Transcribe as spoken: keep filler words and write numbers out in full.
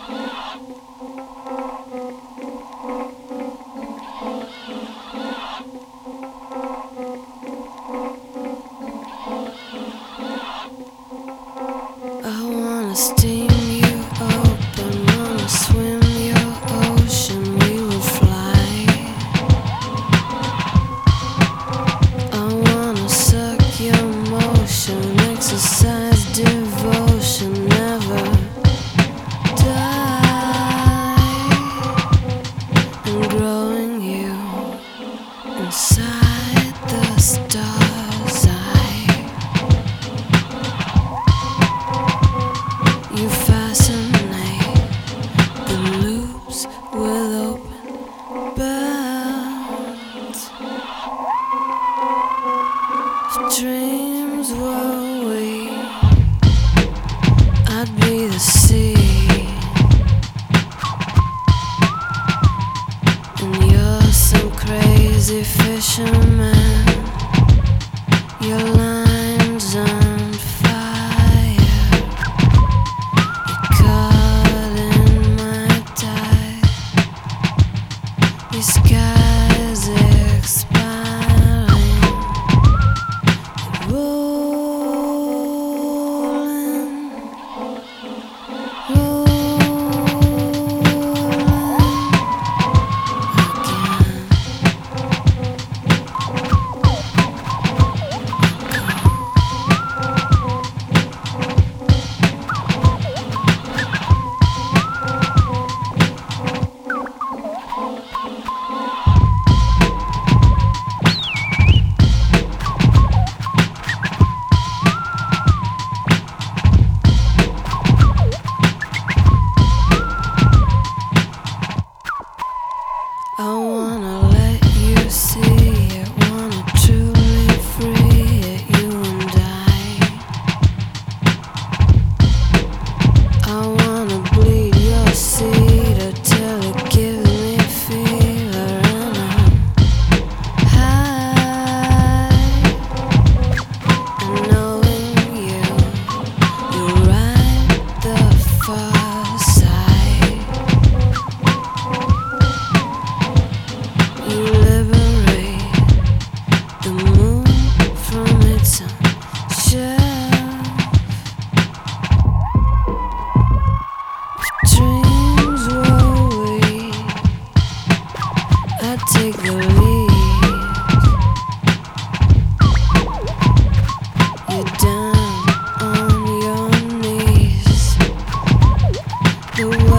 I wanna steam you open, wanna swim your ocean, we will fly. I wanna suck your motion, exercise devotion, never die. And growing you inside the stars, I you fascinate the loops with open belts. If dreams were we, I'd be the sea, and you're some crazy fisherman. Your line's on fire. Caught in my tide. These skies expiring, rolling, rolling again. I wanna let you see it, wanna truly free it, you and I. I wanna bleed your seed till it gives me fever, and I'm high. And knowing you, you ride the far side. You liberate the moon from its own shell. If dreams were we, I'd take the lead. You're down on your knees. The